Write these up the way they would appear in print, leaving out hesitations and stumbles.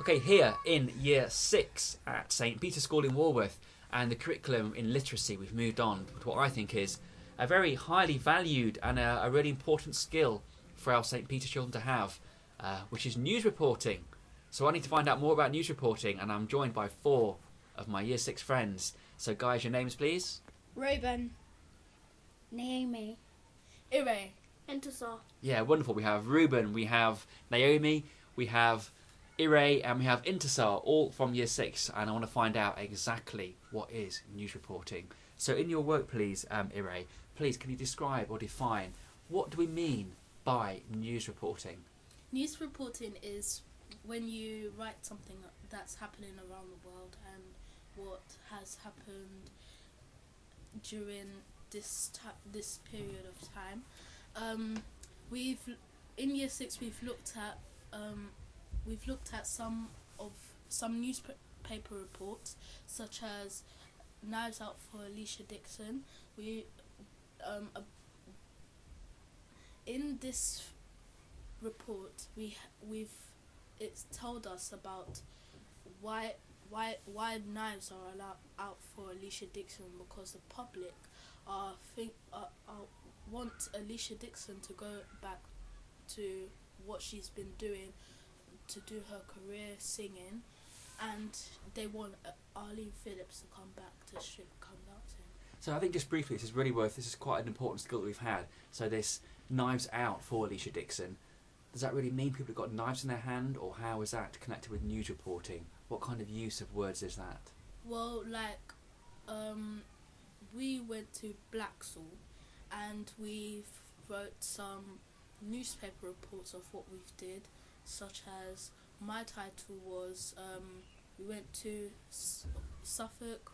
Okay, here in Year 6 at St Peter's School in Walworth, and the curriculum in literacy, we've moved on to what I think is a very highly valued and a really important skill for our St Peter's children to have, which is news reporting. So I need to find out more about news reporting, and I'm joined by 4 of my Year 6 friends. So guys, your names please? Reuben, Naomi, Ire, Intisar. Yeah, wonderful. We have Reuben, we have Naomi, we have Ire, and we have Intisar, all from Year 6, and I want to find out exactly what is news reporting. So in your work, please, Ire, please can you describe or define what do we mean by news reporting? News reporting is when you write something that's happening around the world and what has happened during this period of time. In Year 6 we've looked at some newspaper reports, such as Knives Out for Alicia Dixon. In this report it's told us about why knives are allowed out for Alicia Dixon, because the public want Alicia Dixon to go back to what she's been doing, to do her career singing, and they want Arlene Phillips to come back to strip come dancing. So I think just briefly, this is quite an important skill that we've had. So this Knives Out for Alicia Dixon, does that really mean people have got knives in their hand, or how is that connected with news reporting? What kind of use of words is that? Well, we went to Blacksall and we wrote some newspaper reports of what we did, such as my title was we went to Suffolk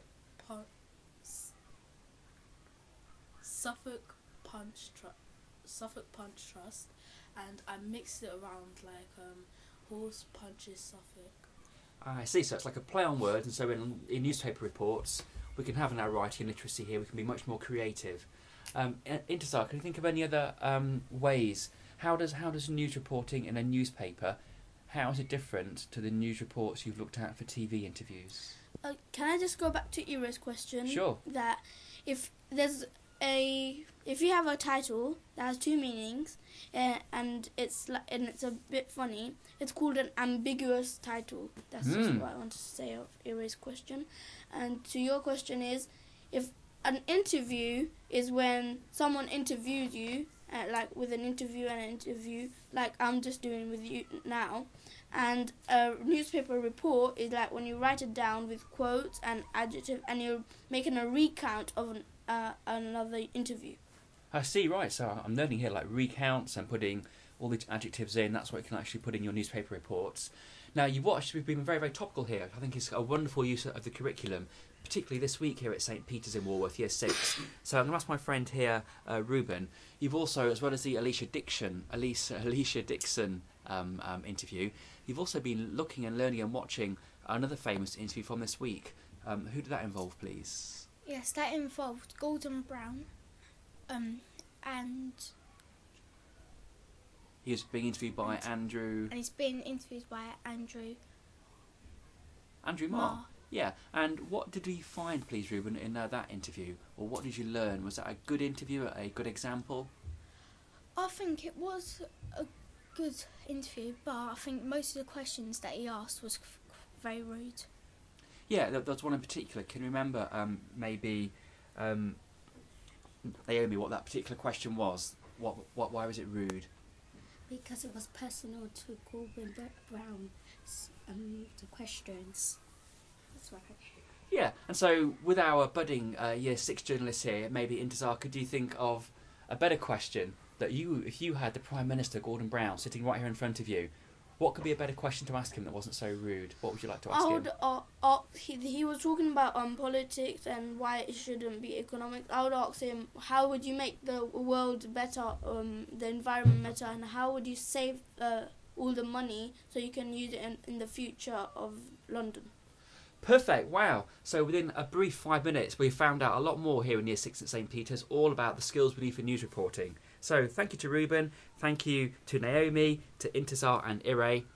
Punch Trust, and I mixed it around like horse punches Suffolk. I see, so it's like a play on words, and so in newspaper reports we can have in our writing and literacy here, we can be much more creative. Intisar, can you think of any other ways? How does news reporting in a newspaper, how is it different to the news reports you've looked at for TV interviews? Can I just go back to Ira's question? Sure. That if you have a title that has 2 meanings, and it's a bit funny, it's called an ambiguous title. That's just what I want to say of Ira's question. And to your question is, if an interview is when someone interviews you, like with an interview and an interview, like I'm just doing with you now, and a newspaper report is like when you write it down with quotes and adjectives, and you're making a recount of another interview. I see, right, so I'm learning here like recounts and putting all these adjectives in. That's what you can actually put in your newspaper reports. Now, we've been very, very topical here. I think it's a wonderful use of the curriculum, particularly this week here at St Peter's in Walworth, Year 6. So I'm going to ask my friend here, Reuben, you've also, as well as the Alicia Dixon interview, you've also been looking and learning and watching another famous interview from this week. Who did that involve, please? Yes, that involved Gordon Brown, and he was being interviewed by Andrew... And he's been interviewed by Andrew Marr. Yeah, and what did we find, please, Reuben, in that interview? Or what did you learn? Was that a good interview, a good example? I think it was a good interview, but I think most of the questions that he asked was very rude. Yeah, there was one in particular. Can you remember Naomi, what that particular question was? Why was it rude? Because it was personal to Gordon Brown, the questions. That's right. Yeah, and so with our budding Year 6 journalists here, maybe Intisar, could you think of a better question that if you had the Prime Minister, Gordon Brown, sitting right here in front of you, what could be a better question to ask him that wasn't so rude? What would you like to ask him? He was talking about politics and why it shouldn't be economics. I would ask him, how would you make the world better, the environment better, and how would you save all the money so you can use it in the future of London? Perfect, wow. So within a brief 5 minutes, we found out a lot more here in Year 6 at St Peter's, all about the skills we need for news reporting. So thank you to Reuben, thank you to Naomi, to Intisar and Ire.